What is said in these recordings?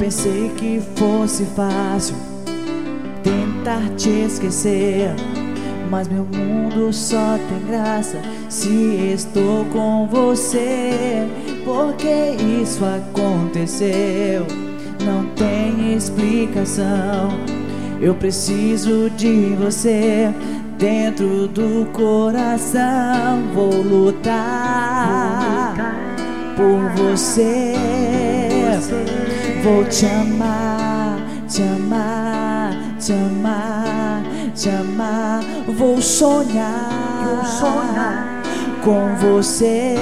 pensei que fosse fácil tentar te esquecer, mas meu mundo só tem graça se estou com você. Porque isso aconteceu, não tem explicação. Eu preciso de você dentro do coração. Vou lutar por você. Vou te amar, te amar, te amar, te amar. Vou sonhar com você.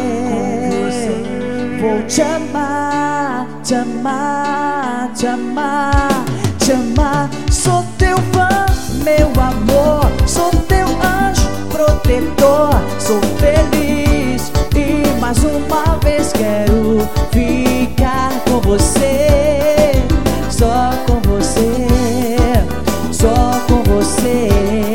Vou te amar, te amar, te amar, te amar. Sou teu fã, meu amor. Sou teu anjo protetor. Sou feliz e mais uma vez quero ficar com você. Só com você, só com você.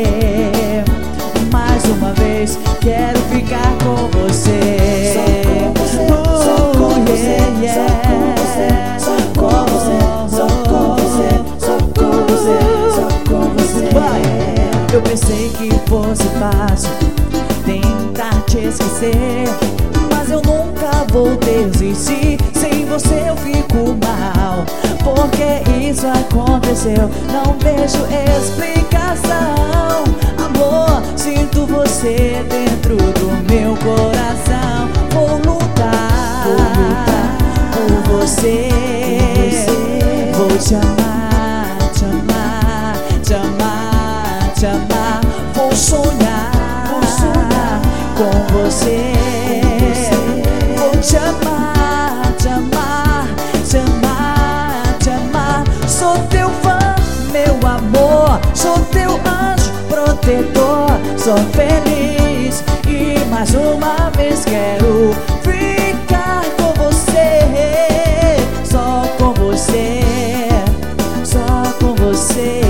Mais uma vez quero ficar com você. Só com você, só com você, só com você, só com você, só com você, só com você. Eu pensei que fosse fácil tentar te esquecer, mas eu nunca vou desistir. Sem você eu fico mal, porque isso aconteceu. Não vejo explicação. Amor, sinto você dentro do meu coração. Vou lutar por você. Vou te amar, te amar, te amar, te amar. Vou sonhar com você. Vou te amar, te amar, te amar, te amar. Sou teu fã, meu amor. Sou teu anjo protetor. Sou feliz e mais uma vez quero ficar com você. Só com você, só com você.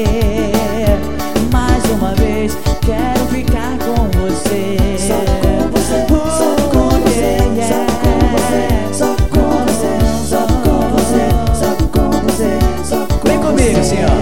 Mais uma vez quero ficar com você. Só com você, só com você, só com você, só com você, só com você, só com você. Vem comigo, senhor.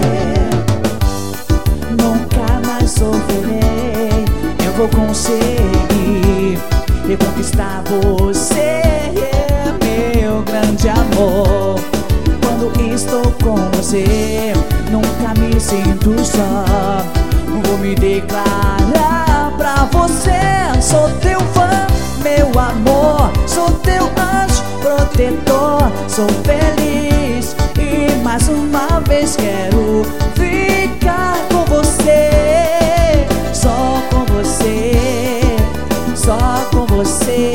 Nunca mais sofrerei. Eu vou conseguir reconquistar você, meu grande amor. Quando estou com você, nunca me sinto só. Vou me declarar pra você. Sou teu fã, meu amor. Sou teu anjo protetor. Sou feliz e mais uma vez quero ficar com você. Só com você, só com você.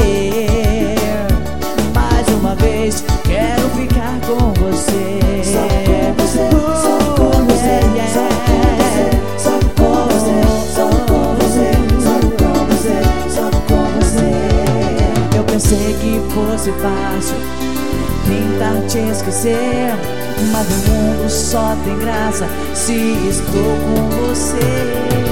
Mais uma vez quero ficar com você. Só com você, só com você, só com você, só com você, só com você, só com você. Eu pensei que fosse fácil tentar te esquecer, mas o mundo só tem graça se estou com você.